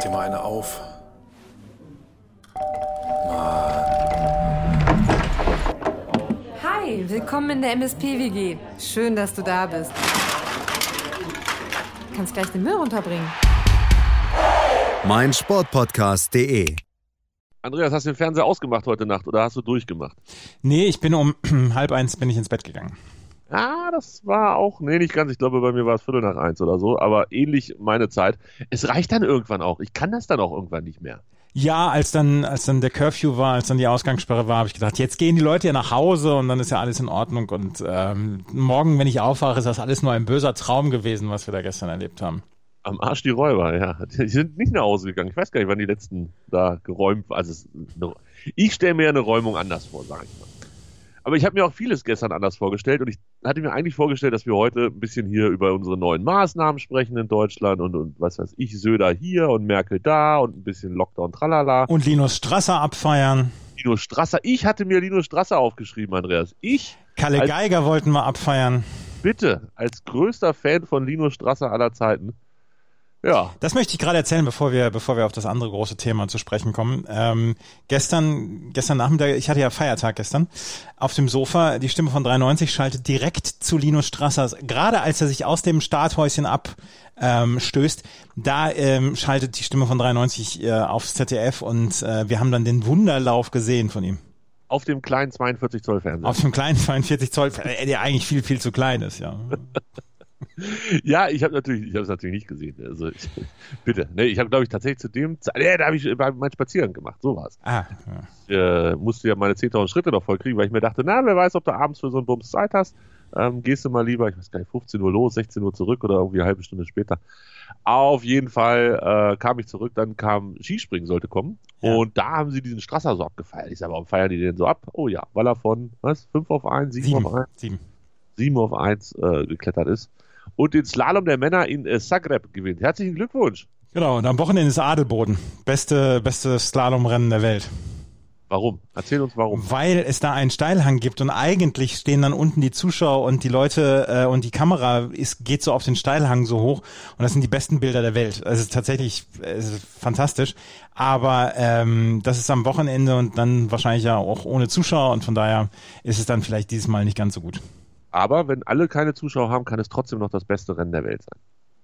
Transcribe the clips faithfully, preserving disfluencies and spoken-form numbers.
dir mal eine auf. Hi, willkommen in der M S P W G. Schön, dass du da bist. Du kannst gleich den Müll runterbringen. mein Sportpodcast punkt de Andreas, hast du den Fernseher ausgemacht heute Nacht oder hast du durchgemacht? Nee, ich bin um halb eins bin ich ins Bett gegangen. Ah, das war auch, nee, nicht ganz. Ich glaube, bei mir war es Viertel nach eins oder so, aber ähnlich meine Zeit. Es reicht dann irgendwann auch. Ich kann das dann auch irgendwann nicht mehr. Ja, als dann, als dann der Curfew war, als dann die Ausgangssperre war, habe ich gedacht, jetzt gehen die Leute ja nach Hause und dann ist ja alles in Ordnung. Und ähm, morgen, wenn ich aufwache, ist das alles nur ein böser Traum gewesen, was wir da gestern erlebt haben. Am Arsch die Räuber, ja. Die sind nicht nach Hause gegangen. Ich weiß gar nicht, wann die letzten da geräumt waren. Also es, ich stelle mir eine Räumung anders vor, sage ich mal. Aber ich habe mir auch vieles gestern anders vorgestellt und ich hatte mir eigentlich vorgestellt, dass wir heute ein bisschen hier über unsere neuen Maßnahmen sprechen in Deutschland und, und was weiß ich, Söder hier und Merkel da und ein bisschen Lockdown, tralala. Und Linus Strasser abfeiern. Linus Strasser, ich hatte mir Linus Strasser aufgeschrieben, Andreas. Ich. Kalle als, Geiger wollten wir abfeiern. Bitte, als größter Fan von Linus Strasser aller Zeiten. Ja. Das möchte ich gerade erzählen, bevor wir, bevor wir auf das andere große Thema zu sprechen kommen. Ähm, gestern, gestern Nachmittag, ich hatte ja Feiertag gestern, auf dem Sofa, die Stimme von dreiundneunzig schaltet direkt zu Linus Strassers. Gerade als er sich aus dem Starthäuschen abstößt, ähm, stößt, da ähm, schaltet die Stimme von dreiundneunzig äh, aufs Z D F und äh, wir haben dann den Wunderlauf gesehen von ihm. Auf dem kleinen zweiundvierzig Zoll Fernseher. Auf dem kleinen zweiundvierzig Zoll, der eigentlich viel, viel zu klein ist, ja. Ja, ich habe natürlich, ich habe es natürlich nicht gesehen. Also ich, bitte, ne, ich habe, glaube ich, tatsächlich zu dem, ja, da habe ich meinen Spaziergang gemacht. So war's. Ah, ja. Ich äh, musste ja meine zehntausend Schritte noch voll kriegen, weil ich mir dachte, na, wer weiß, ob du abends für so einen Bums Zeit hast. Ähm, gehst du mal lieber, ich weiß gar nicht, fünfzehn Uhr los, sechzehn Uhr zurück oder irgendwie eine halbe Stunde später. Auf jeden Fall äh, kam ich zurück, dann kam Skispringen sollte kommen ja. Und da haben sie diesen Strasser so abgefeiert. Ich sage, warum feiern die den so ab? Oh ja, weil er von, was, fünf auf eins, sieben auf eins? sieben. sieben auf eins äh, geklettert ist. Und den Slalom der Männer in äh, Zagreb gewinnt. Herzlichen Glückwunsch. Genau, und am Wochenende ist Adelboden. Beste, beste Slalomrennen der Welt. Warum? Erzähl uns warum. Weil es da einen Steilhang gibt und eigentlich stehen dann unten die Zuschauer und die Leute äh, und die Kamera ist, geht so auf den Steilhang so hoch und das sind die besten Bilder der Welt. Also es ist tatsächlich es ist fantastisch, aber ähm, das ist am Wochenende und dann wahrscheinlich ja auch ohne Zuschauer und von daher ist es dann vielleicht dieses Mal nicht ganz so gut. Aber wenn alle keine Zuschauer haben, kann es trotzdem noch das beste Rennen der Welt sein.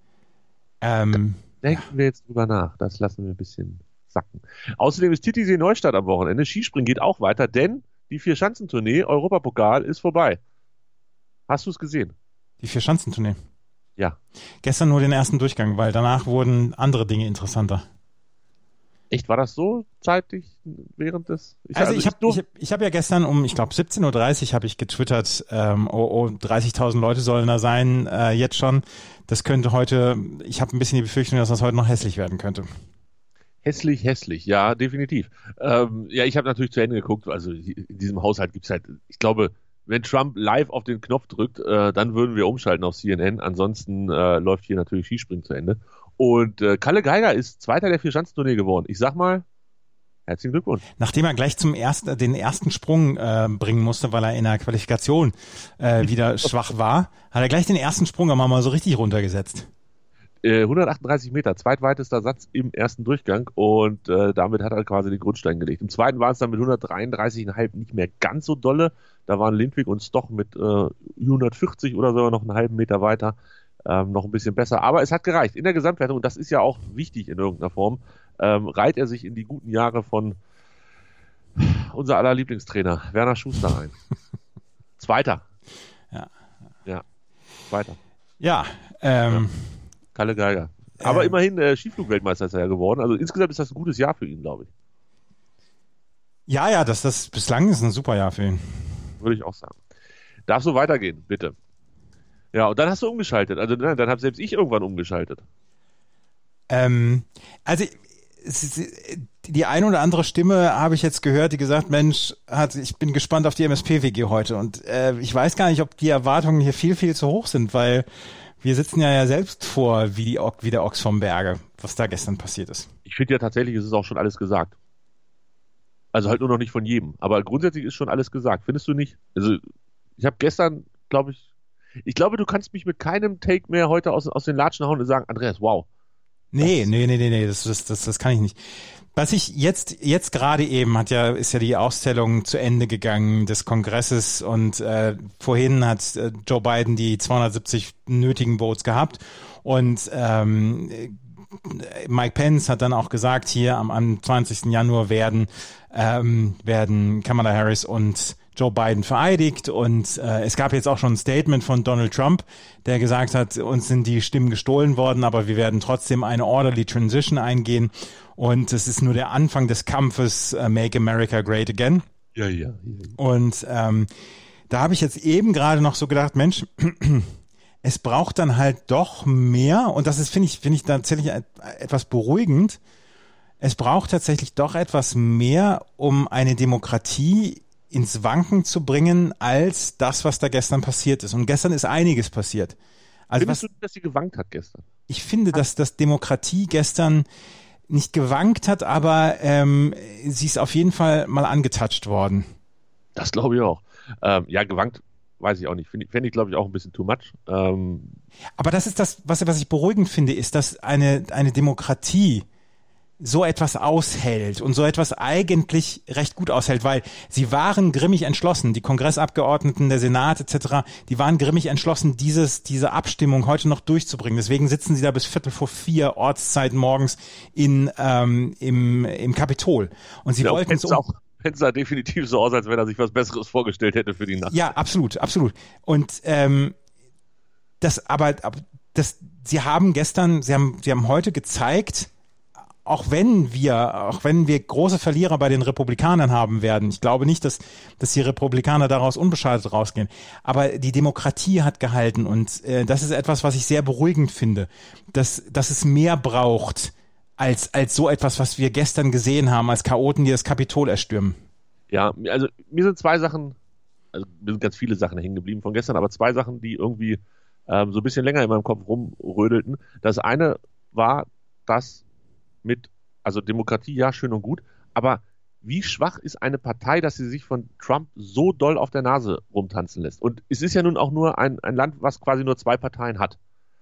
Ähm, Denken ja. wir jetzt drüber nach. Das lassen wir ein bisschen sacken. Außerdem ist Titisee Neustadt am Wochenende. Skispringen geht auch weiter, denn die Vier-Schanzentournee, Europapokal, ist vorbei. Hast du es gesehen? Die Vier-Schanzentournee? Ja. Gestern nur den ersten Durchgang, weil danach wurden andere Dinge interessanter. Echt, war das so zeitig während des... Ich, also, also ich habe ich hab, ich hab ja gestern um, ich glaube siebzehn Uhr dreißig habe ich getwittert, ähm, oh, oh dreißigtausend Leute sollen da sein, äh, jetzt schon. Das könnte heute, ich habe ein bisschen die Befürchtung, dass das heute noch hässlich werden könnte. Hässlich, hässlich, ja, definitiv. Ähm, ja, ich habe natürlich zu Ende geguckt, also in diesem Haushalt gibt's halt, ich glaube, wenn Trump live auf den Knopf drückt, äh, dann würden wir umschalten auf C N N, ansonsten äh, läuft hier natürlich Skispringen zu Ende. Und äh, Kalle Geiger ist Zweiter der Vier-Schanzentournee geworden. Ich sag mal, herzlichen Glückwunsch. Nachdem er gleich zum ersten, den ersten Sprung äh, bringen musste, weil er in der Qualifikation äh, wieder schwach war, hat er gleich den ersten Sprung aber mal so richtig runtergesetzt. Äh, hundertachtunddreißig Meter, zweitweitester Satz im ersten Durchgang und äh, damit hat er quasi den Grundstein gelegt. Im zweiten war es dann mit hundertdreiunddreißig Komma fünf nicht mehr ganz so dolle. Da waren Lindwig und Stoch mit äh, hundertvierzig oder sogar noch einen halben Meter weiter. Ähm, noch ein bisschen besser, aber es hat gereicht. In der Gesamtwertung, und das ist ja auch wichtig in irgendeiner Form, ähm, reiht er sich in die guten Jahre von unser aller Lieblingstrainer, Werner Schuster ein. Zweiter. Ja. Ja, Zweiter. Ja, ähm. Ja. Kalle Geiger. Aber ähm, immerhin äh, Skiflug-Weltmeister ist er ja geworden. Also insgesamt ist das ein gutes Jahr für ihn, glaube ich. Ja, ja, das, das bislang ist ein super Jahr für ihn. Würde ich auch sagen. Darf so weitergehen, bitte. Ja, und dann hast du umgeschaltet. Also dann, dann habe selbst ich irgendwann umgeschaltet. Ähm, also die eine oder andere Stimme habe ich jetzt gehört, die gesagt, Mensch, hat, ich bin gespannt auf die M S P W G heute. Und äh, ich weiß gar nicht, ob die Erwartungen hier viel, viel zu hoch sind, weil wir sitzen ja, ja selbst vor wie, die, wie der Ochs vom Berge, was da gestern passiert ist. Ich finde ja tatsächlich, es ist auch schon alles gesagt. Also halt nur noch nicht von jedem. Aber grundsätzlich ist schon alles gesagt. Findest du nicht? Also ich habe gestern, glaube ich, ich glaube, du kannst mich mit keinem Take mehr heute aus, aus den Latschen hauen und sagen, Andreas, wow. Nee, nee, nee, nee, nee, das, das, das, das kann ich nicht. Was ich jetzt, jetzt gerade eben hat ja, ist ja die Auszählung zu Ende gegangen des Kongresses und äh, vorhin hat äh, Joe Biden die zweihundertsiebzig nötigen Votes gehabt und ähm, Mike Pence hat dann auch gesagt, hier am, am zwanzigsten Januar werden, ähm, werden Kamala Harris und Joe Biden vereidigt und äh, es gab jetzt auch schon ein Statement von Donald Trump, der gesagt hat, uns sind die Stimmen gestohlen worden, aber wir werden trotzdem eine orderly transition eingehen und es ist nur der Anfang des Kampfes uh, Make America Great Again. Ja, ja. ja, ja. Und ähm, da habe ich jetzt eben gerade noch so gedacht, Mensch, es braucht dann halt doch mehr und das ist, finde ich, finde ich tatsächlich etwas beruhigend. Es braucht tatsächlich doch etwas mehr, um eine Demokratie ins Wanken zu bringen, als das, was da gestern passiert ist. Und gestern ist einiges passiert. Also Findest was, du, dass sie gewankt hat gestern? Ich finde, dass das Demokratie gestern nicht gewankt hat, aber ähm, sie ist auf jeden Fall mal angetatscht worden. Das glaube ich auch. Ähm, ja, gewankt weiß ich auch nicht. Fände ich, glaube ich, auch ein bisschen too much. Ähm, aber das ist das, was, was ich beruhigend finde, ist, dass eine, eine Demokratie so etwas aushält und so etwas eigentlich recht gut aushält, weil sie waren grimmig entschlossen, die Kongressabgeordneten, der Senat et cetera, die waren grimmig entschlossen, dieses diese Abstimmung heute noch durchzubringen. Deswegen sitzen sie da bis Viertel vor vier Ortszeit morgens in ähm, im im Kapitol und sie ja, wollten es auch es sah definitiv so aus, als wenn er sich was Besseres vorgestellt hätte für die Nacht. Ja, absolut, absolut. Und ähm, das aber das sie haben gestern, sie haben sie haben heute gezeigt, auch wenn wir, auch wenn wir große Verlierer bei den Republikanern haben werden, ich glaube nicht, dass, dass die Republikaner daraus unbeschadet rausgehen, aber die Demokratie hat gehalten und äh, das ist etwas, was ich sehr beruhigend finde, dass, dass es mehr braucht als, als so etwas, was wir gestern gesehen haben, als Chaoten, die das Kapitol erstürmen. Ja, also mir sind zwei Sachen, also mir sind ganz viele Sachen hängen geblieben von gestern, aber zwei Sachen, die irgendwie ähm, so ein bisschen länger in meinem Kopf rumrödelten. Das eine war, dass mit, also Demokratie, ja, schön und gut, aber wie schwach ist eine Partei, dass sie sich von Trump so doll auf der Nase rumtanzen lässt? Und es ist ja nun auch nur ein, ein Land, was quasi nur zwei Parteien hat.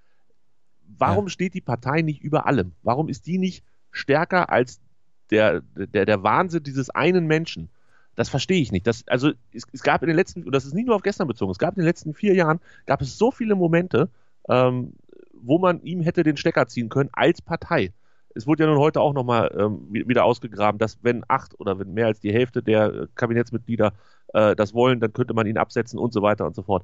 Warum ja. steht die Partei nicht über allem? Warum ist die nicht stärker als der, der, der Wahnsinn dieses einen Menschen? Das verstehe ich nicht. Das, also es, es gab in den letzten, und das ist nicht nur auf gestern bezogen, es gab in den letzten vier Jahren, gab es so viele Momente, ähm, wo man ihm hätte den Stecker ziehen können als Partei. Es wurde ja nun heute auch nochmal ähm, wieder ausgegraben, dass wenn acht oder wenn mehr als die Hälfte der Kabinettsmitglieder äh, das wollen, dann könnte man ihn absetzen und so weiter und so fort.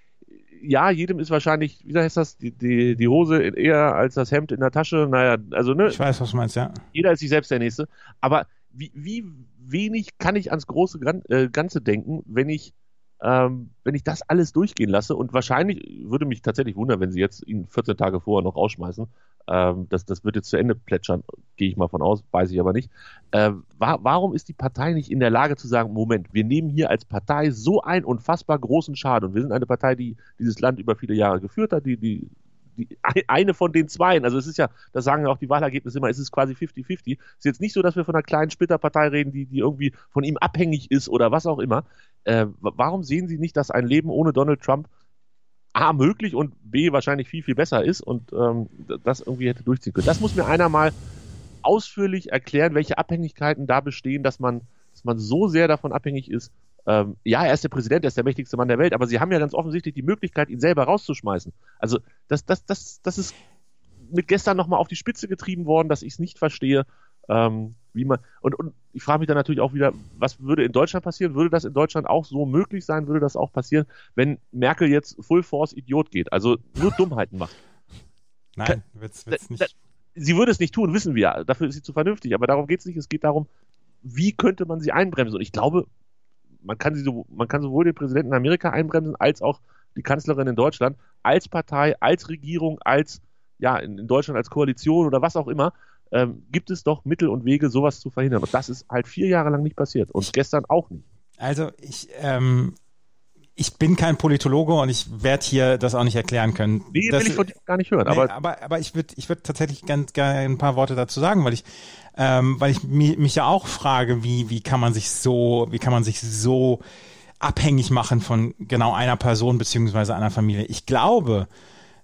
Ja, jedem ist wahrscheinlich, wie heißt das, die, die, die Hose eher als das Hemd in der Tasche. Naja, also ne. Ich weiß, was du meinst, ja. Jeder ist sich selbst der Nächste. Aber wie, wie wenig kann ich ans große Ganze denken, wenn ich Ähm, wenn ich das alles durchgehen lasse, und wahrscheinlich würde mich tatsächlich wundern, wenn sie jetzt ihn vierzehn Tage vorher noch rausschmeißen, ähm, das, das wird jetzt zu Ende plätschern, gehe ich mal von aus, weiß ich aber nicht. Äh, wa- warum ist die Partei nicht in der Lage zu sagen, Moment, wir nehmen hier als Partei so einen unfassbar großen Schaden, und wir sind eine Partei, die dieses Land über viele Jahre geführt hat, die, die Die, eine von den Zweien, also es ist ja, das sagen ja auch die Wahlergebnisse immer, es ist quasi fünfzig fünfzig. Es ist jetzt nicht so, dass wir von einer kleinen Splitterpartei reden, die, die irgendwie von ihm abhängig ist oder was auch immer. Äh, warum sehen Sie nicht, dass ein Leben ohne Donald Trump A, möglich und B, wahrscheinlich viel, viel besser ist und ähm, das irgendwie hätte durchziehen können? Das muss mir einer mal ausführlich erklären, welche Abhängigkeiten da bestehen, dass man, dass man so sehr davon abhängig ist. Ähm, ja, er ist der Präsident, er ist der mächtigste Mann der Welt, aber sie haben ja ganz offensichtlich die Möglichkeit, ihn selber rauszuschmeißen. Also das, das, das, das ist mit gestern nochmal auf die Spitze getrieben worden, dass ich es nicht verstehe, ähm, wie man, und, und ich frage mich dann natürlich auch wieder, was würde in Deutschland passieren? Würde das in Deutschland auch so möglich sein? Würde das auch passieren, wenn Merkel jetzt Full Force Idiot geht, also nur Dummheiten macht? Nein, wird's, wird's nicht. Da, da, sie würde es nicht tun, wissen wir, dafür ist sie zu vernünftig, aber darum geht es nicht, es geht darum, wie könnte man sie einbremsen? Und ich glaube, Man kann, sie so, man kann sowohl den Präsidenten in Amerika einbremsen, als auch die Kanzlerin in Deutschland, als Partei, als Regierung, als, ja, in, in Deutschland als Koalition oder was auch immer, ähm, gibt es doch Mittel und Wege, sowas zu verhindern. Und das ist halt vier Jahre lang nicht passiert und gestern auch nicht. Also ich, ähm, ich bin kein Politologe und ich werde hier das auch nicht erklären können. Nee, das, will ich von dir gar nicht hören. Nee, aber, aber, aber ich würde ich würd tatsächlich ganz gerne ein paar Worte dazu sagen, weil ich Ähm, weil ich mich, mich ja auch frage, wie wie kann man sich so wie kann man sich so abhängig machen von genau einer Person beziehungsweise einer Familie. Ich glaube,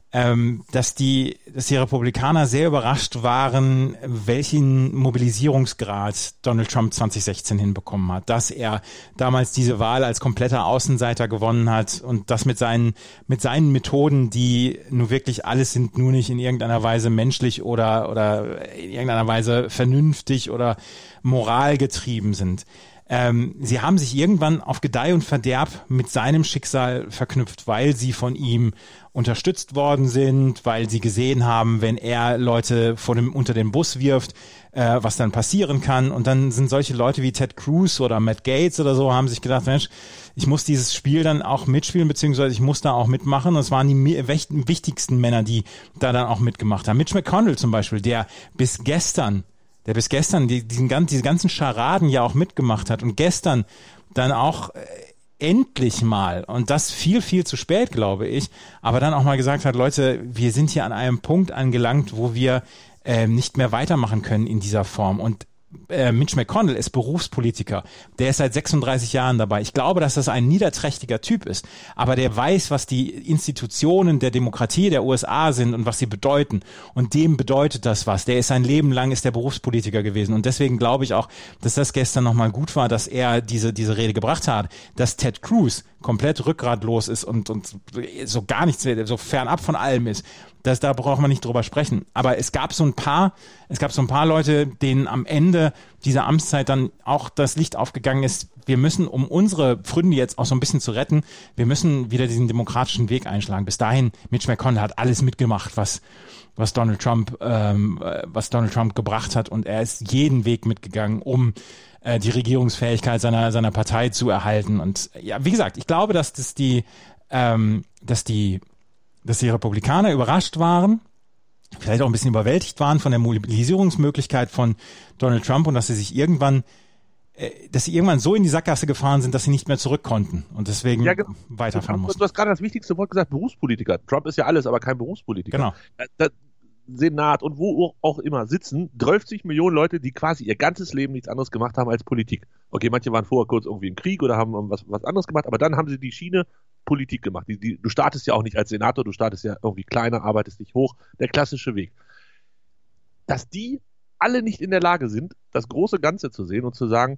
ähm, dass die, dass die Republikaner sehr überrascht waren, welchen Mobilisierungsgrad Donald Trump zwanzig sechzehn hinbekommen hat, dass er damals diese Wahl als kompletter Außenseiter gewonnen hat und das mit seinen, mit seinen Methoden, die nur wirklich alles sind, nur nicht in irgendeiner Weise menschlich oder, oder in irgendeiner Weise vernünftig oder moralgetrieben sind. Ähm, sie haben sich irgendwann auf Gedeih und Verderb mit seinem Schicksal verknüpft, weil sie von ihm unterstützt worden sind, weil sie gesehen haben, wenn er Leute vor dem, unter den Bus wirft, äh, was dann passieren kann. Und dann sind solche Leute wie Ted Cruz oder Matt Gaetz oder so, haben sich gedacht, Mensch, ich muss dieses Spiel dann auch mitspielen, beziehungsweise ich muss da auch mitmachen. Und es waren die wichtigsten Männer, die da dann auch mitgemacht haben. Mitch McConnell zum Beispiel, der bis gestern der bis gestern die, diesen, diese ganzen Scharaden ja auch mitgemacht hat und gestern dann auch äh, endlich mal, und das viel, viel zu spät, glaube ich, aber dann auch mal gesagt hat, Leute, wir sind hier an einem Punkt angelangt, wo wir äh, nicht mehr weitermachen können in dieser Form. Und äh, Mitch McConnell ist Berufspolitiker, der ist seit sechsunddreißig Jahren dabei. Ich glaube, dass das ein niederträchtiger Typ ist, aber der weiß, was die Institutionen der Demokratie der U S A sind und was sie bedeuten, und dem bedeutet das was. Der ist sein Leben lang ist der Berufspolitiker gewesen, und deswegen glaube ich auch, dass das gestern nochmal gut war, dass er diese diese Rede gebracht hat, dass Ted Cruz komplett rückgratlos ist und und so gar nichts, so fernab von allem ist. Das, da braucht man nicht drüber sprechen. Aber es gab so ein paar, es gab so ein paar Leute, denen am Ende dieser Amtszeit dann auch das Licht aufgegangen ist. Wir müssen, um unsere Pfründe jetzt auch so ein bisschen zu retten, wir müssen wieder diesen demokratischen Weg einschlagen. Bis dahin, Mitch McConnell hat alles mitgemacht, was, was Donald Trump, ähm, was Donald Trump gebracht hat, und er ist jeden Weg mitgegangen, um äh, die Regierungsfähigkeit seiner, seiner Partei zu erhalten. Und ja, wie gesagt, ich glaube, dass das die, ähm, dass die dass die Republikaner überrascht waren, vielleicht auch ein bisschen überwältigt waren von der Mobilisierungsmöglichkeit von Donald Trump, und dass sie sich irgendwann, äh, dass sie irgendwann so in die Sackgasse gefahren sind, dass sie nicht mehr zurück konnten und deswegen ja, genau. weiterfahren mussten. Du hast gerade das wichtigste Wort gesagt, Berufspolitiker. Trump ist ja alles, aber kein Berufspolitiker. Genau. Das Senat und wo auch immer sitzen dreißig Millionen Leute, die quasi ihr ganzes Leben nichts anderes gemacht haben als Politik. Okay, manche waren vorher kurz irgendwie im Krieg oder haben was, was anderes gemacht, aber dann haben sie die Schiene Politik gemacht. Die, die, du startest ja auch nicht als Senator, du startest ja irgendwie kleiner, arbeitest dich hoch. Der klassische Weg. Dass die alle nicht in der Lage sind, das große Ganze zu sehen und zu sagen,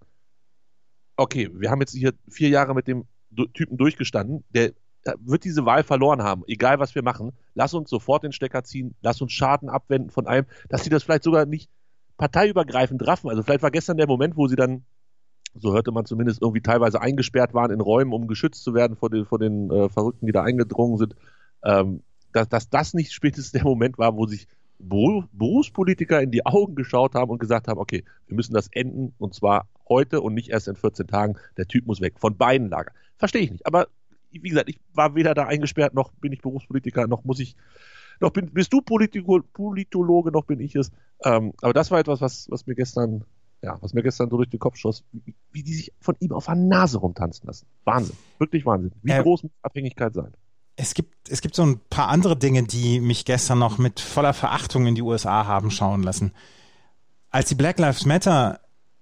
okay, wir haben jetzt hier vier Jahre mit dem Typen durchgestanden, der wird diese Wahl verloren haben, egal was wir machen. Lass uns sofort den Stecker ziehen, lass uns Schaden abwenden von allem, dass sie das vielleicht sogar nicht parteiübergreifend raffen. Also vielleicht war gestern der Moment, wo sie dann, so hörte man zumindest, irgendwie teilweise eingesperrt waren in Räumen, um geschützt zu werden vor den, vor den äh, Verrückten, die da eingedrungen sind, ähm, dass, dass das nicht spätestens der Moment war, wo sich Beruf, Berufspolitiker in die Augen geschaut haben und gesagt haben, okay, wir müssen das enden, und zwar heute und nicht erst in vierzehn Tagen. Der Typ muss weg, von beiden Lagern. Verstehe ich nicht, aber wie gesagt, ich war weder da eingesperrt, noch bin ich Berufspolitiker, noch muss ich, noch bin, bist du Politiko, Politologe, noch bin ich es. Ähm, aber das war etwas, was, was mir gestern, ja, was mir gestern so durch den Kopf schoss, wie, wie die sich von ihm auf der Nase rumtanzen lassen. Wahnsinn, wirklich Wahnsinn. Wie äh, groß muss Abhängigkeit sein? Es gibt, es gibt so ein paar andere Dinge, die mich gestern noch mit voller Verachtung in die U S A haben schauen lassen. Als die Black Lives Matter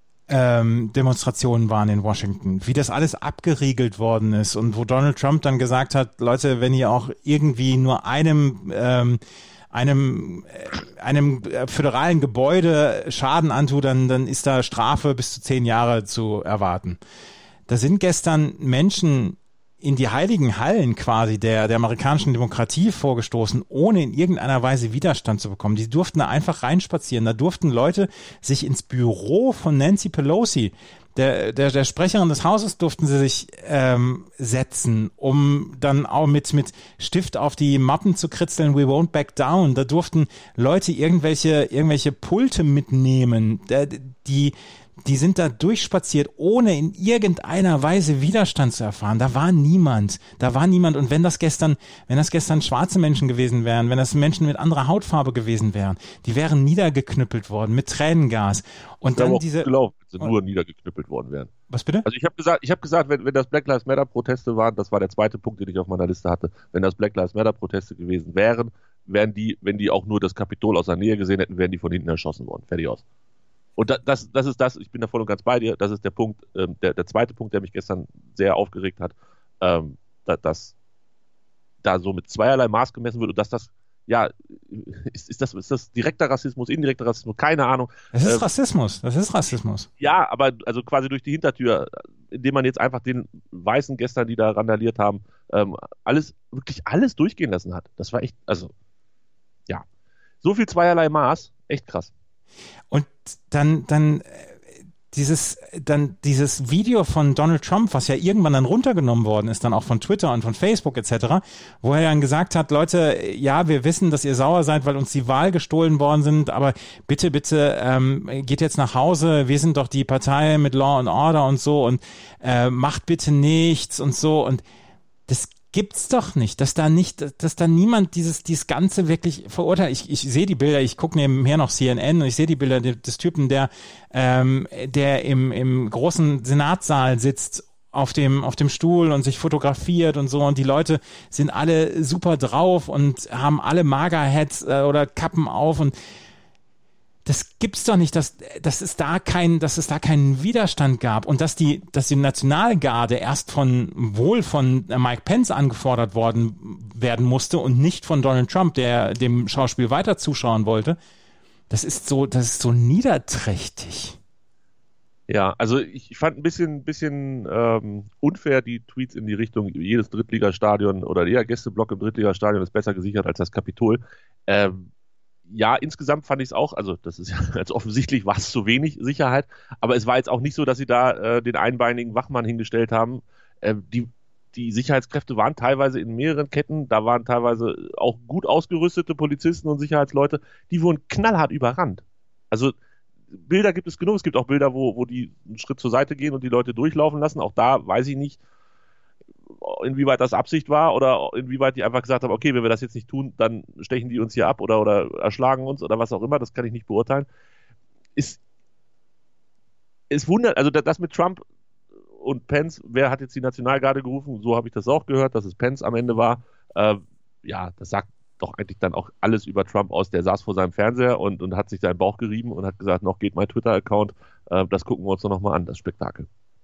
Ähm, Demonstrationen waren in Washington, wie das alles abgeriegelt worden ist, und wo Donald Trump dann gesagt hat, Leute, wenn ihr auch irgendwie nur einem ähm, einem äh, einem föderalen Gebäude Schaden antut, dann dann ist da Strafe bis zu zehn Jahre zu erwarten. Da sind gestern Menschen in die heiligen Hallen quasi der, der amerikanischen Demokratie vorgestoßen, ohne in irgendeiner Weise Widerstand zu bekommen. Die durften da einfach reinspazieren. Da durften Leute sich ins Büro von Nancy Pelosi, der, der, der Sprecherin des Hauses, durften sie sich ähm, setzen, um dann auch mit, mit Stift auf die Mappen zu kritzeln, we won't back down. Da durften Leute irgendwelche, irgendwelche Pulte mitnehmen, die Die sind da durchspaziert, ohne in irgendeiner Weise Widerstand zu erfahren. Da war niemand. Da war niemand. Und wenn das gestern, wenn das gestern schwarze Menschen gewesen wären, wenn das Menschen mit anderer Hautfarbe gewesen wären, die wären niedergeknüppelt worden mit Tränengas. Und dann diese, gelaufen, wenn sie nur niedergeknüppelt worden wären. Was bitte? Also ich habe gesagt, ich habe gesagt, wenn, wenn das Black Lives Matter Proteste waren, das war der zweite Punkt, den ich auf meiner Liste hatte. Wenn das Black Lives Matter Proteste gewesen wären, wären die, wenn die auch nur das Kapitol aus der Nähe gesehen hätten, wären die von hinten erschossen worden. Fertig aus. Und das, das ist das, ich bin da voll und ganz bei dir, das ist der Punkt, ähm, der, der zweite Punkt, der mich gestern sehr aufgeregt hat, ähm, dass, dass da so mit zweierlei Maß gemessen wird und dass das ja, ist, ist, das, ist das direkter Rassismus, indirekter Rassismus, keine Ahnung. Das ist äh, Rassismus, das ist Rassismus. Ja, aber also quasi durch die Hintertür, indem man jetzt einfach den Weißen gestern, die da randaliert haben, ähm, alles, wirklich alles durchgehen lassen hat. Das war echt, also, ja. So viel zweierlei Maß, echt krass. Und dann, dann, dieses, dann dieses Video von Donald Trump, was ja irgendwann dann runtergenommen worden ist, dann auch von Twitter und von Facebook et cetera, wo er dann gesagt hat, Leute, ja, wir wissen, dass ihr sauer seid, weil uns die Wahl gestohlen worden sind, aber bitte, bitte ähm, geht jetzt nach Hause, wir sind doch die Partei mit Law and Order und so und äh, macht bitte nichts und so und das gibt's doch nicht, dass da nicht, dass da niemand dieses, dieses Ganze wirklich verurteilt. Ich, ich sehe die Bilder, ich gucke nebenher noch C N N und ich sehe die Bilder des Typen, der, ähm, der im, im großen Senatssaal sitzt auf dem, auf dem Stuhl und sich fotografiert und so und die Leute sind alle super drauf und haben alle Magerheads äh, oder Kappen auf und das gibt's doch nicht, dass, dass es da kein, dass es da keinen Widerstand gab und dass die, dass die Nationalgarde erst von, wohl von Mike Pence angefordert worden werden musste und nicht von Donald Trump, der dem Schauspiel weiter zuschauen wollte. Das ist so, das ist so niederträchtig. Ja, also ich fand ein bisschen, bisschen ähm, unfair die Tweets in die Richtung, jedes Drittligastadion oder jeder Gästeblock im Drittligastadion ist besser gesichert als das Kapitol. Ähm, Ja, insgesamt fand ich es auch, also das ist ja ganz offensichtlich, war es zu wenig Sicherheit, aber es war jetzt auch nicht so, dass sie da äh, den einbeinigen Wachmann hingestellt haben. Äh, die, die Sicherheitskräfte waren teilweise in mehreren Ketten, da waren teilweise auch gut ausgerüstete Polizisten und Sicherheitsleute, die wurden knallhart überrannt. Also Bilder gibt es genug, es gibt auch Bilder, wo, wo die einen Schritt zur Seite gehen und die Leute durchlaufen lassen, auch da weiß ich nicht, inwieweit das Absicht war oder inwieweit die einfach gesagt haben, okay, wenn wir das jetzt nicht tun, dann stechen die uns hier ab oder, oder erschlagen uns oder was auch immer, das kann ich nicht beurteilen. Ist, ist wundert, also das mit Trump und Pence, wer hat jetzt die Nationalgarde gerufen, so habe ich das auch gehört, dass es Pence am Ende war. Äh, ja, das sagt doch eigentlich dann auch alles über Trump aus, der saß vor seinem Fernseher und, und hat sich seinen Bauch gerieben und hat gesagt, noch geht mein Twitter-Account, äh, das gucken wir uns doch nochmal an, das Spektakel.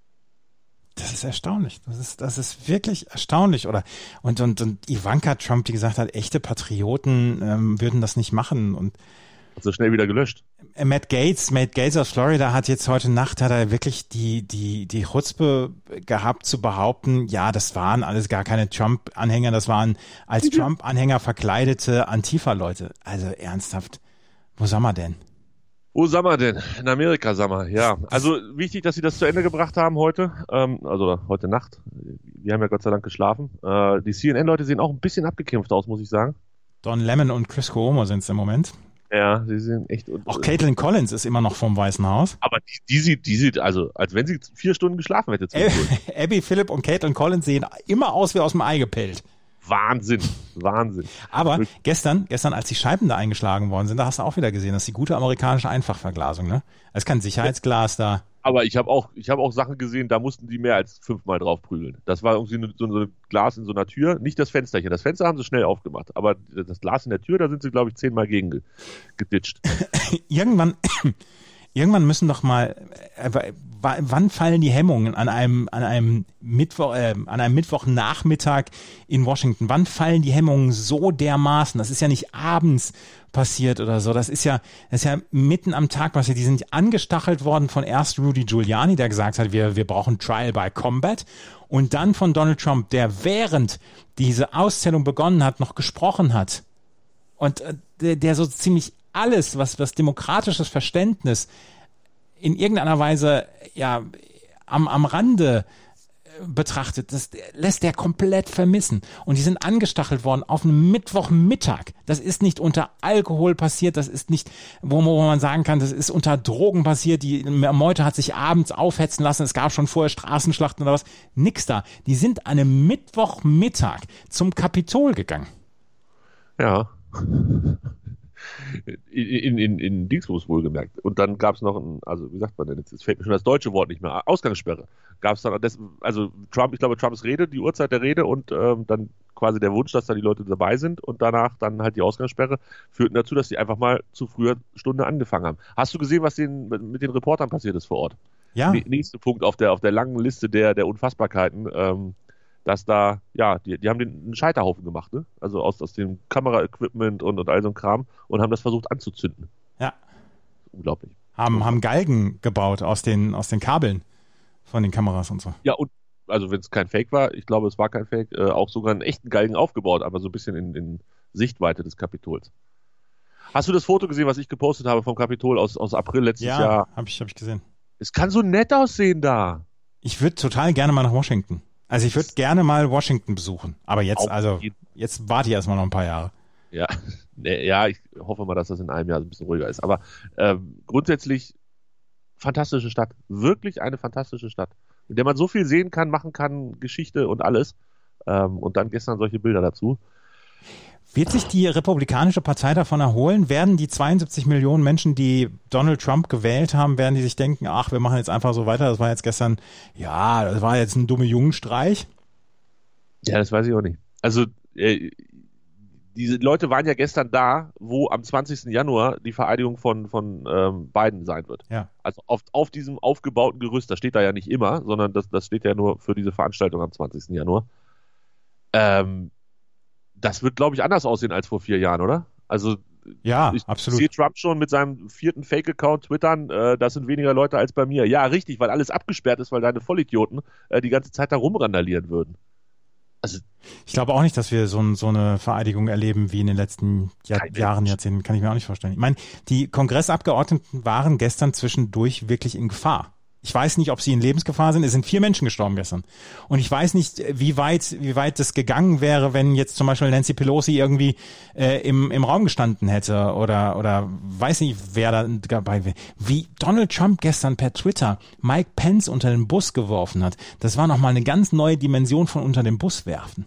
Das ist erstaunlich. Das ist, das ist wirklich erstaunlich. Oder und und und Ivanka Trump, die gesagt hat, echte Patrioten ähm, würden das nicht machen. Und so schnell wieder gelöscht. Matt Gaetz, Matt Gaetz aus Florida hat jetzt heute Nacht hat er wirklich die die die Chutzpe gehabt zu behaupten, ja, das waren alles gar keine Trump-Anhänger, das waren als Trump-Anhänger verkleidete Antifa-Leute. Also ernsthaft, wo sind wir denn? Wo sind wir denn? In Amerika sind wir, ja. Also wichtig, dass sie das zu Ende gebracht haben heute, ähm, also heute Nacht. Wir haben ja Gott sei Dank geschlafen. Äh, die C N N-Leute sehen auch ein bisschen abgekämpft aus, muss ich sagen. Don Lemon und Chris Cuomo sind es im Moment. Ja, sie sind echt... Auch Caitlin Collins ist immer noch vom Weißen Haus. Aber die, die sieht, die sieht, also als wenn sie vier Stunden geschlafen hätte. Abby Phillip und Caitlin Collins sehen immer aus wie aus dem Ei gepellt. Wahnsinn, Wahnsinn. Aber gestern, gestern, als die Scheiben da eingeschlagen worden sind, da hast du auch wieder gesehen, das ist die gute amerikanische Einfachverglasung, ne? Es ist kein Sicherheitsglas da. Aber ich habe auch, ich habe auch Sachen gesehen, da mussten die mehr als fünfmal drauf prügeln. Das war irgendwie so, so ein Glas in so einer Tür, nicht das Fensterchen. Das Fenster haben sie schnell aufgemacht, aber das Glas in der Tür, da sind sie, glaube ich, zehnmal gegen geditscht. Irgendwann, irgendwann müssen doch mal, äh, wann fallen die Hemmungen an einem, an einem Mittwoch, äh, an einem Mittwochnachmittag in Washington? Wann fallen die Hemmungen so dermaßen? Das ist ja nicht abends passiert oder so. Das ist ja, das ist ja mitten am Tag passiert. Die sind angestachelt worden von erst Rudy Giuliani, der gesagt hat, wir, wir brauchen Trial by Combat. Und dann von Donald Trump, der während diese Auszählung begonnen hat, noch gesprochen hat. Und äh, der, der so ziemlich alles, was, was demokratisches Verständnis in irgendeiner Weise ja am, am Rande betrachtet, das lässt der komplett vermissen. Und die sind angestachelt worden auf einem Mittwochmittag. Das ist nicht unter Alkohol passiert, das ist nicht, wo, wo man sagen kann, das ist unter Drogen passiert. Die Meute hat sich abends aufhetzen lassen, es gab schon vorher Straßenschlachten oder was. Nix da. Die sind an einem Mittwochmittag zum Kapitol gegangen. Ja. In, in, in Dingsbus wohlgemerkt. Und dann gab es noch ein, also wie sagt man denn jetzt, jetzt fällt mir schon das deutsche Wort nicht mehr, Ausgangssperre. Gab es dann, das, also Trump, ich glaube Trumps Rede, die Uhrzeit der Rede und ähm, dann quasi der Wunsch, dass da die Leute dabei sind und danach dann halt die Ausgangssperre, führten dazu, dass sie einfach mal zu früher Stunde angefangen haben. Hast du gesehen, was den, mit den Reportern passiert ist vor Ort? Ja. Nächster Punkt auf der, auf der langen Liste der, der Unfassbarkeiten. Ähm, dass da, ja, die, die haben den einen Scheiterhaufen gemacht, ne? Also aus, aus dem Kameraequipment und, und all so ein Kram und haben das versucht anzuzünden. Ja. Unglaublich. Haben, haben Galgen gebaut aus den, aus den Kabeln von den Kameras und so. Ja, und also wenn es kein Fake war, ich glaube, es war kein Fake, äh, auch sogar einen echten Galgen aufgebaut, aber so ein bisschen in, in Sichtweite des Kapitols. Hast du das Foto gesehen, was ich gepostet habe vom Kapitol aus, aus April letztes ja, Jahr? Ja, habe ich, hab ich gesehen. Es kann so nett aussehen da. Ich würde total gerne mal nach Washington. Also ich würde gerne mal Washington besuchen. Aber jetzt, Auf also, jeden- jetzt warte ich erstmal noch ein paar Jahre. Ja, nee, ja, ich hoffe mal, dass das in einem Jahr ein bisschen ruhiger ist. Aber ähm, grundsätzlich fantastische Stadt. Wirklich eine fantastische Stadt. In der man so viel sehen kann, machen kann, Geschichte und alles. Ähm, und dann gestern solche Bilder dazu. Wird sich die Republikanische Partei davon erholen? Werden die zweiundsiebzig Millionen Menschen, die Donald Trump gewählt haben, werden die sich denken, ach, wir machen jetzt einfach so weiter, das war jetzt gestern, ja, das war jetzt ein dumme Jungenstreich? Ja, das weiß ich auch nicht. Also, äh, diese Leute waren ja gestern da, wo am zwanzigsten Januar die Vereidigung von, von ähm, Biden sein wird. Ja. Also auf, auf diesem aufgebauten Gerüst, das steht da ja nicht immer, sondern das, das steht ja nur für diese Veranstaltung am zwanzigsten Januar. Ähm, das wird, glaube ich, anders aussehen als vor vier Jahren, oder? Also Ja, ich absolut. sehe Trump schon mit seinem vierten Fake-Account twittern, äh, das sind weniger Leute als bei mir. Ja, richtig, weil alles abgesperrt ist, weil deine Vollidioten äh, die ganze Zeit da rumrandalieren würden. Also Ich glaube auch nicht, dass wir so, ein, so eine Vereidigung erleben wie in den letzten Jahr, Keine Jahren, Mensch. Jahrzehnten. Kann ich mir auch nicht vorstellen. Ich meine, die Kongressabgeordneten waren gestern zwischendurch wirklich in Gefahr. Ich weiß nicht, ob sie in Lebensgefahr sind. Es sind vier Menschen gestorben gestern. Und ich weiß nicht, wie weit, wie weit das gegangen wäre, wenn jetzt zum Beispiel Nancy Pelosi irgendwie äh, im, im Raum gestanden hätte oder, oder weiß nicht, wer da dabei wäre. Wie Donald Trump gestern per Twitter Mike Pence unter den Bus geworfen hat, das war nochmal eine ganz neue Dimension von unter den Bus werfen.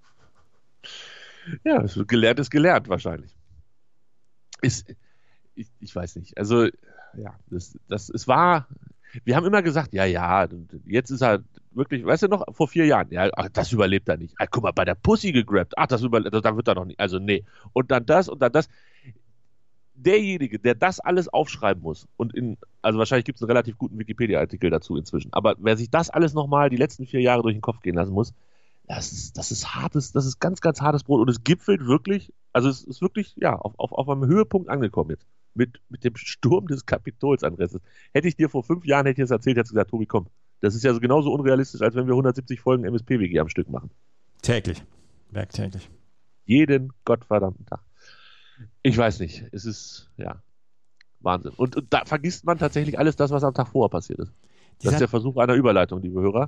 ja, gelernt ist gelernt wahrscheinlich. Ist, ich, ich weiß nicht. Also ja, das, das, es war. Wir haben immer gesagt, ja, ja, jetzt ist er wirklich, weißt du noch, vor vier Jahren, ja, ach, das überlebt er nicht. Ach, guck mal, bei der Pussy gegrabt, ach, das überlebt, da wird er noch nicht, also nee. Und dann das und dann das. Derjenige, der das alles aufschreiben muss und in, also wahrscheinlich gibt es einen relativ guten Wikipedia-Artikel dazu inzwischen, aber wer sich das alles nochmal die letzten vier Jahre durch den Kopf gehen lassen muss, das ist, das ist hartes, das ist ganz, ganz hartes Brot und es gipfelt wirklich, also es ist wirklich, ja, auf, auf, auf einem Höhepunkt angekommen jetzt. Mit, mit dem Sturm des Kapitolsangriffes. Hätte ich dir vor fünf Jahren, hätte ich das erzählt, hättest du gesagt, Tobi, komm, das ist ja so genauso unrealistisch, als wenn wir hundertsiebzig Folgen M S P W G am Stück machen. Täglich. Werktäglich. Jeden gottverdammten Tag. Ich weiß nicht, es ist, ja, Wahnsinn. Und, und da vergisst man tatsächlich alles das, was am Tag vorher passiert ist. Das Dieser- ist der Versuch einer Überleitung, liebe Hörer.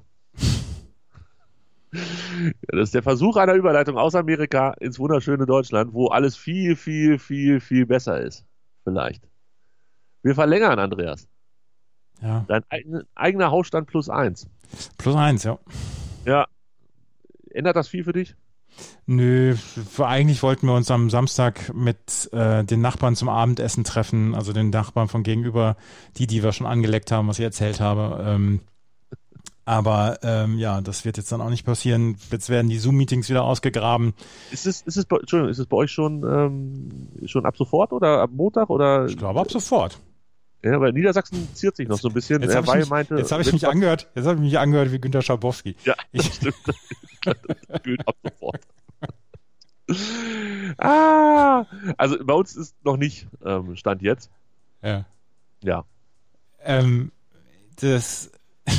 Das ist der Versuch einer Überleitung aus Amerika ins wunderschöne Deutschland, wo alles viel, viel, viel, viel besser ist. Vielleicht. Wir verlängern, Andreas. Ja. Dein eigen, eigener Hausstand plus eins. Plus eins, ja. Ja. Ändert das viel für dich? Nö, eigentlich wollten wir uns am Samstag mit äh, den Nachbarn zum Abendessen treffen, also den Nachbarn von gegenüber, die, die wir schon angeleckt haben, was ich erzählt habe. Ähm, aber ähm, ja, das wird jetzt dann auch nicht passieren. Jetzt werden die Zoom-Meetings wieder ausgegraben. Ist es, ist es, bei, Entschuldigung, ist es bei euch schon, ähm, schon ab sofort oder ab Montag? Oder? Ich glaube ab sofort. Ja, weil Niedersachsen ziert sich noch so ein bisschen. Jetzt Herr habe ich, Weil mich, meinte, jetzt hab ich wenn mich was- angehört, jetzt habe ich mich angehört wie Günter Schabowski. Ja, das Ich- stimmt. Das gilt ab sofort. Ah, also bei uns ist noch nicht ähm, Stand jetzt. Ja. Ja. Ähm, das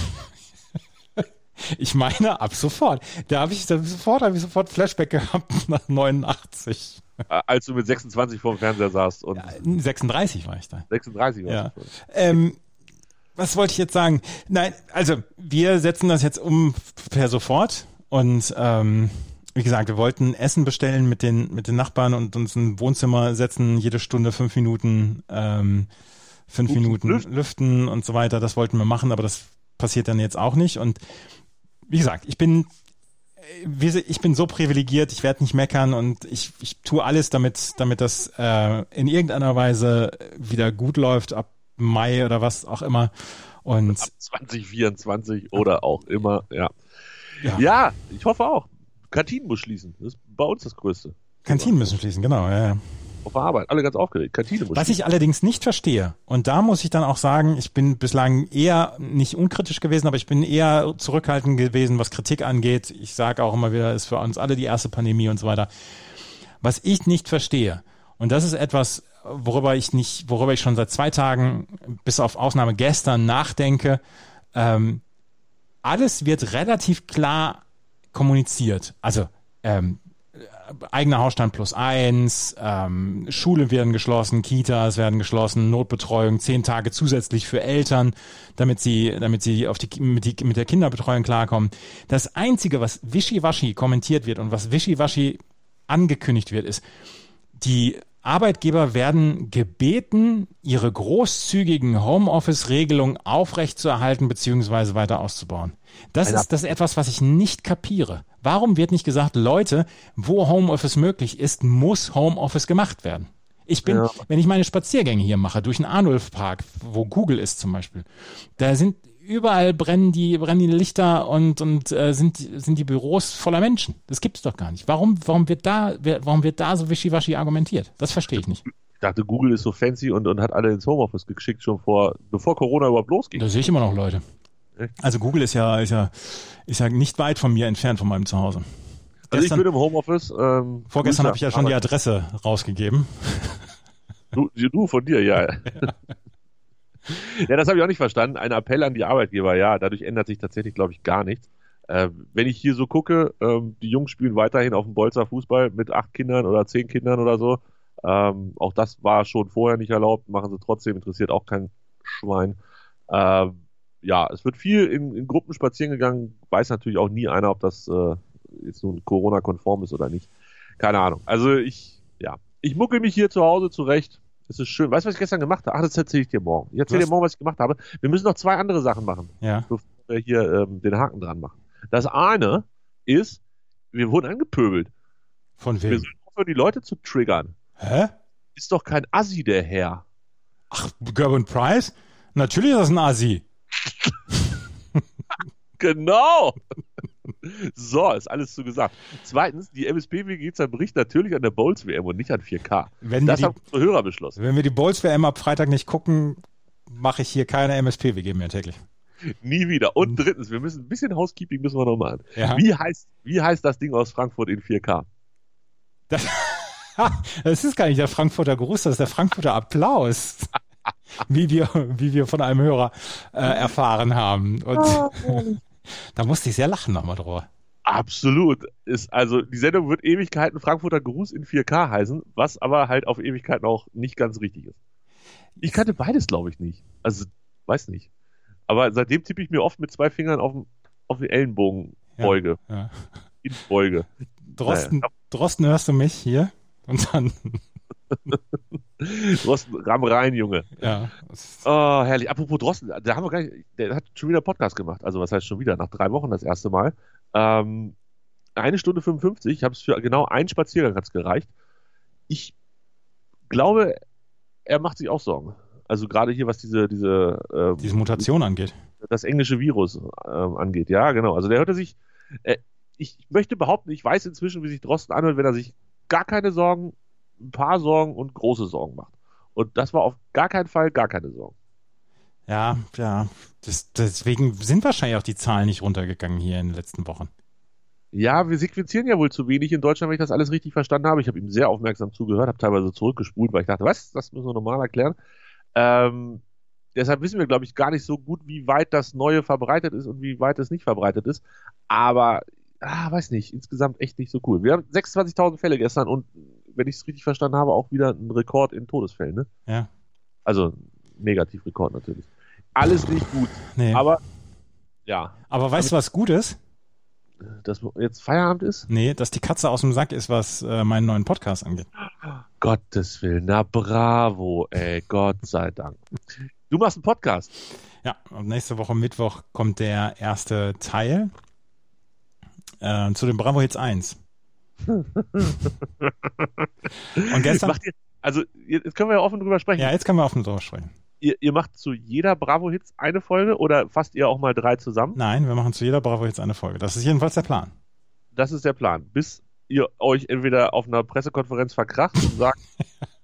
ich meine ab sofort. Da habe ich da hab ich sofort, habe ich sofort Flashback gehabt nach neunundachtzig. Äh, Als du mit sechsundzwanzig vorm Fernseher saßt und Ja, sechsunddreißig war ich da. sechsunddreißig warst Ja. du schon. Ähm, was wollte ich jetzt sagen? Nein, also wir setzen das jetzt um per sofort und ähm, wie gesagt, wir wollten Essen bestellen mit den mit den Nachbarn und uns ein Wohnzimmer setzen, jede Stunde fünf Minuten, ähm, fünf Pupsen, Minuten lüften. lüften und so weiter. Das wollten wir machen, aber das passiert dann jetzt auch nicht. Und wie gesagt, ich bin ich bin so privilegiert, ich werde nicht meckern und ich, ich tue alles, damit damit das äh, in irgendeiner Weise wieder gut läuft ab Mai oder was auch immer. Und Ab zwanzig vierundzwanzig oder auch immer, ja. ja, Ja, ich hoffe auch. Kantinen muss schließen. Das ist bei uns das Größte. Kantinen müssen schließen, genau. Ja, ja. auf der Arbeit, alle ganz aufgeregt. Kantine muss Was ich allerdings nicht verstehe, und da muss ich dann auch sagen, ich bin bislang eher nicht unkritisch gewesen, aber ich bin eher zurückhaltend gewesen, was Kritik angeht. Ich sage auch immer wieder, ist für uns alle die erste Pandemie und so weiter. Was ich nicht verstehe, und das ist etwas, worüber ich nicht, worüber ich schon seit zwei Tagen, bis auf Ausnahme gestern, nachdenke, ähm, alles wird relativ klar kommuniziert. Also ähm, eigener Hausstand plus eins, ähm, Schulen werden geschlossen, Kitas werden geschlossen, Notbetreuung, zehn Tage zusätzlich für Eltern, damit sie, damit sie auf die, mit, die, mit der Kinderbetreuung klarkommen. Das Einzige, was wischiwaschi kommentiert wird und was wischiwaschi angekündigt wird, ist, die Arbeitgeber werden gebeten, ihre großzügigen Homeoffice-Regelungen aufrechtzuerhalten bzw. weiter auszubauen. Das ist, das ist etwas, was ich nicht kapiere. Warum wird nicht gesagt, Leute, wo Homeoffice möglich ist, muss Homeoffice gemacht werden? Ich bin, ja. wenn ich meine Spaziergänge hier mache, durch den Arnulf-Park, wo Google ist zum Beispiel, da sind überall brennen die, brennen die Lichter und, und äh, sind, sind die Büros voller Menschen. Das gibt's doch gar nicht. Warum, warum wird da, warum wird da so wischiwaschi argumentiert? Das verstehe ich nicht. Ich dachte, Google ist so fancy und, und hat alle ins Homeoffice geschickt, schon vor, bevor Corona überhaupt losging. Da sehe ich immer noch Leute. Echt? Also Google ist ja, ist ja, ist ja nicht weit von mir entfernt, von meinem Zuhause. Also Gestern, ich bin im Homeoffice. Ähm, vorgestern habe ich ja schon die Adresse rausgegeben. Du, du von dir, ja. ja. Ja, das habe ich auch nicht verstanden. Ein Appell an die Arbeitgeber, ja, dadurch ändert sich tatsächlich, glaube ich, gar nichts. Äh, wenn ich hier so gucke, ähm, die Jungs spielen weiterhin auf dem Bolzer Fußball mit acht Kindern oder zehn Kindern oder so. Ähm, auch das war schon vorher nicht erlaubt, machen sie trotzdem, interessiert auch kein Schwein. Ähm, ja, es wird viel in, in Gruppen spazieren gegangen, weiß natürlich auch nie einer, ob das äh, jetzt nun Corona-konform ist oder nicht. Keine Ahnung. Also ich, ja, ich muckel mich hier zu Hause zurecht. Es ist schön. Weißt du, was ich gestern gemacht habe? Ach, das erzähle ich dir morgen. Ich erzähle dir morgen, was ich gemacht habe. Wir müssen noch zwei andere Sachen machen, ja. bevor wir hier ähm, den Haken dran machen. Das eine ist, wir wurden angepöbelt. Von wem? Wir sollen aufhören, die Leute zu triggern. Hä? Ist doch kein Assi, der Herr. Ach, Gerben Price? Natürlich ist das ein Assi. Genau. So, ist alles zu gesagt. Zweitens, die M S P W G zerbricht natürlich an der Bowls-W M und nicht an vier K. Wenn das die, haben unsere Hörer beschlossen. Wenn wir die Bowls-W M ab Freitag nicht gucken, mache ich hier keine M S P W G mehr täglich. Nie wieder. Und drittens, wir müssen ein bisschen Housekeeping müssen wir noch machen. Ja. Wie heißt, wie heißt das Ding aus Frankfurt in vier K? Das, das ist gar nicht der Frankfurter Gruß, das ist der Frankfurter Applaus. Wie wir, wie wir von einem Hörer äh, erfahren haben. Und da musste ich sehr lachen nochmal drüber. Absolut. Ist, also die Sendung wird Ewigkeiten Frankfurter Gruß in vier K heißen, was aber halt auf Ewigkeiten auch nicht ganz richtig ist. Ich kannte beides, glaube ich, nicht. Also, weiß nicht. Aber seitdem tippe ich mir oft mit zwei Fingern auf, auf die Ellenbogenbeuge. Ja, ja. In Beuge. Drosten, naja. Drosten, hörst du mich hier? Und dann... Drosten, ramm rein, Junge. Ja. Oh, herrlich. Apropos Drosten, der haben wir gar nicht, der hat schon wieder einen Podcast gemacht. Also was heißt schon wieder? Nach drei Wochen das erste Mal. Ähm, eine Stunde fünfundfünfzig. Ich habe es für genau einen Spaziergang hat's gereicht. Ich glaube, er macht sich auch Sorgen. Also gerade hier, was diese diese ähm, diese Mutation angeht. Das englische Virus ähm, angeht. Ja, genau. Also der hörte sich. Äh, ich möchte behaupten, ich weiß inzwischen, wie sich Drosten anhört, wenn er sich gar keine Sorgen, ein paar Sorgen und große Sorgen macht. Und das war auf gar keinen Fall gar keine Sorgen. Ja, ja. Das, deswegen sind wahrscheinlich auch die Zahlen nicht runtergegangen hier in den letzten Wochen. Ja, wir sequenzieren ja wohl zu wenig in Deutschland, wenn ich das alles richtig verstanden habe. Ich habe ihm sehr aufmerksam zugehört, habe teilweise zurückgespult, weil ich dachte, was, das müssen wir normal erklären. Ähm, deshalb wissen wir, glaube ich, gar nicht so gut, wie weit das Neue verbreitet ist und wie weit es nicht verbreitet ist. Aber, ah, weiß nicht, insgesamt echt nicht so cool. Wir haben sechsundzwanzigtausend Fälle gestern und wenn ich es richtig verstanden habe, auch wieder ein Rekord in Todesfällen, ne? Ja. Also, Negativrekord natürlich. Alles nicht gut. Nee. Aber, ja. Aber weißt du, was gut ist? Dass jetzt Feierabend ist? Nee, dass die Katze aus dem Sack ist, was äh, meinen neuen Podcast angeht. Gottes Willen, na bravo, ey, Gott sei Dank. Du machst einen Podcast. Ja, und nächste Woche Mittwoch kommt der erste Teil äh, zu den Bravo Hits eins. Und gestern... Macht ihr, also, jetzt können wir ja offen drüber sprechen. Ja, jetzt können wir offen drüber sprechen. Ihr, ihr macht zu jeder Bravo Hits eine Folge oder fasst ihr auch mal drei zusammen? Nein, wir machen zu jeder Bravo Hits eine Folge. Das ist jedenfalls der Plan. Das ist der Plan. Bis ihr euch entweder auf einer Pressekonferenz verkracht und sagt,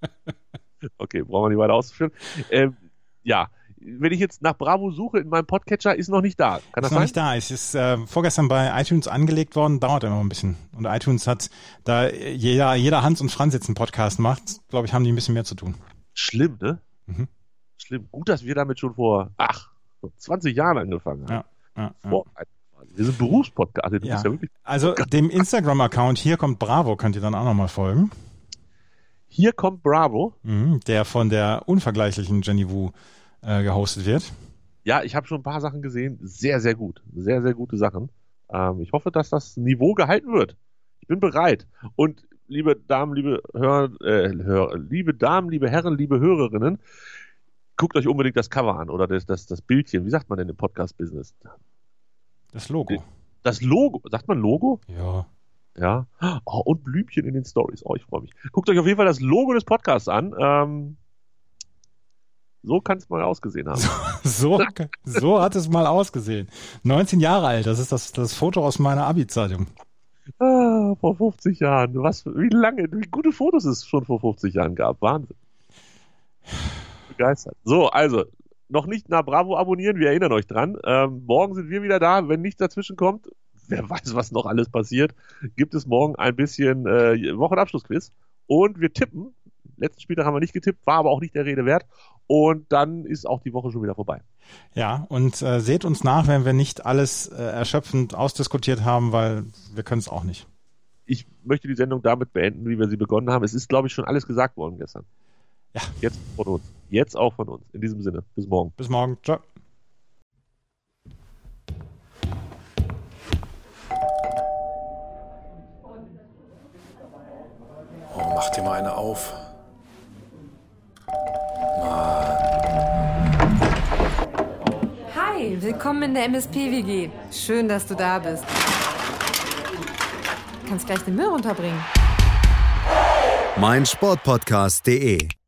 Okay, brauchen wir nicht weiter auszuführen. Ähm, ja, wenn ich jetzt nach Bravo suche in meinem Podcatcher, ist noch nicht da. Kann das ist noch sein? nicht da. Es ist äh, vorgestern bei iTunes angelegt worden, dauert immer noch ein bisschen. Und iTunes hat, da jeder, jeder Hans und Franz jetzt einen Podcast macht, glaube ich, haben die ein bisschen mehr zu tun. Schlimm, ne? Mhm. Schlimm. Gut, dass wir damit schon vor, ach, zwanzig Jahren angefangen haben. Ja, ja, ja. Vor, wir sind Berufspodcast. Also, du Ja. bist ja wirklich Also dem Instagram-Account hier kommt Bravo, könnt ihr dann auch nochmal folgen. Hier kommt Bravo. Mhm, der von der unvergleichlichen Jenny Wu äh, gehostet wird. Ja, ich habe schon ein paar Sachen gesehen. Sehr, sehr gut. Sehr, sehr gute Sachen. Ähm, ich hoffe, dass das Niveau gehalten wird. Ich bin bereit. Und liebe Damen, liebe Hörer, äh, Hör, liebe Damen, liebe Herren, liebe Hörerinnen, guckt euch unbedingt das Cover an oder das, das, das Bildchen. Wie sagt man denn im Podcast-Business? Das Logo. Das Logo. Sagt man Logo? Ja. Ja. Oh, und Blümchen in den Stories. Oh, ich freue mich. Guckt euch auf jeden Fall das Logo des Podcasts an. Ähm, so kann es mal ausgesehen haben. So, so hat es mal ausgesehen. neunzehn Jahre alt, das ist das, das Foto aus meiner Abi-Zeitung. Ah, vor fünfzig Jahren. Was, wie lange, wie gute Fotos es schon vor fünfzig Jahren gab. Wahnsinn. Begeistert. So, also, noch nicht nach Bravo abonnieren, wir erinnern euch dran. Ähm, morgen sind wir wieder da, wenn nichts dazwischen kommt. Wer weiß, was noch alles passiert. Gibt es morgen ein bisschen äh, Wochenabschlussquiz. Und wir tippen. Letzten Spieltag haben wir nicht getippt, war aber auch nicht der Rede wert. Und dann ist auch die Woche schon wieder vorbei. Ja, und äh, seht uns nach, wenn wir nicht alles äh, erschöpfend ausdiskutiert haben, weil wir können es auch nicht. Ich möchte die Sendung damit beenden, wie wir sie begonnen haben. Es ist, glaube ich, schon alles gesagt worden gestern. Ja. Jetzt von uns. Jetzt auch von uns. In diesem Sinne. Bis morgen. Bis morgen. Ciao. Oh, mach dir mal eine auf. Hi, willkommen in der M S P W G. Schön, dass du da bist. Du kannst gleich den Müll runterbringen. mein Sportpodcast punkt de